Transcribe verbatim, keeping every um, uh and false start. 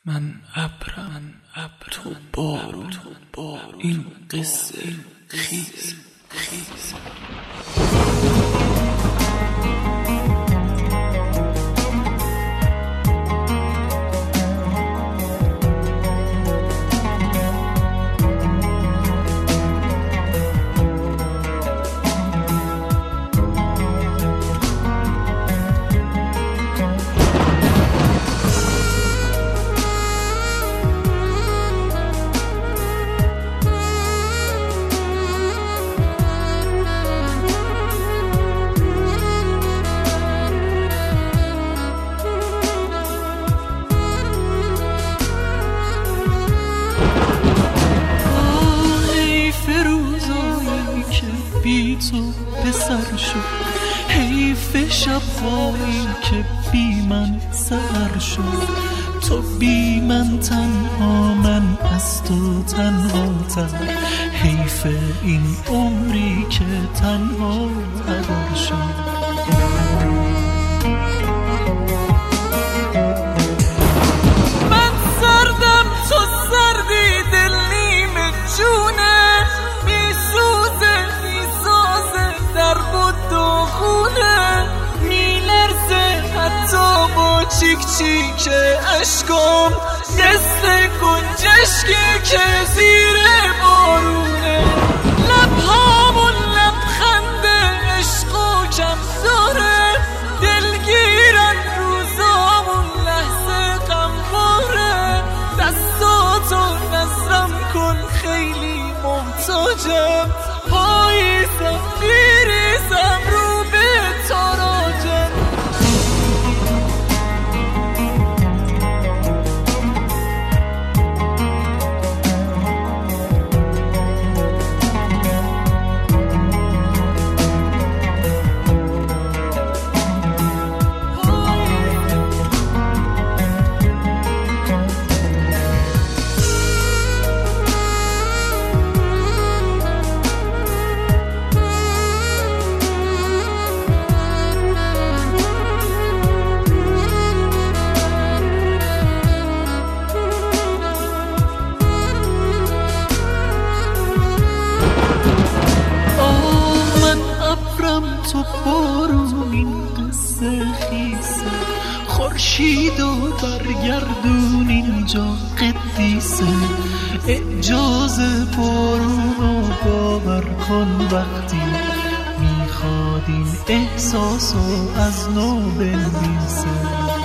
من ابرم، من ابر تو بارون، این قصه خیز خیز. بی تو به سر شد، حیف شب‌هایی که بی من سحر شد. تو بی من تنها، من از تو تنها تر. حیف این عمری که تنها هدر شد. من سردم تو سردی، دل نیمه جونه چیک چیک اشکم، قصه گنجشکی که زیر بارونه. لبهامون لبخند عشق و کم داره، دلگیرن روزامون لحظه غمباره. دستاتو نظرم کن خیلی محتاجم، پاییزم بیریزم رو به تاراجم. تو بارون این قصه خیسه، خورشید و برگردون اینجا قدیسه. اعجاز بارون و باور کن وقتی میخواد این احساسو از نو بنویسه.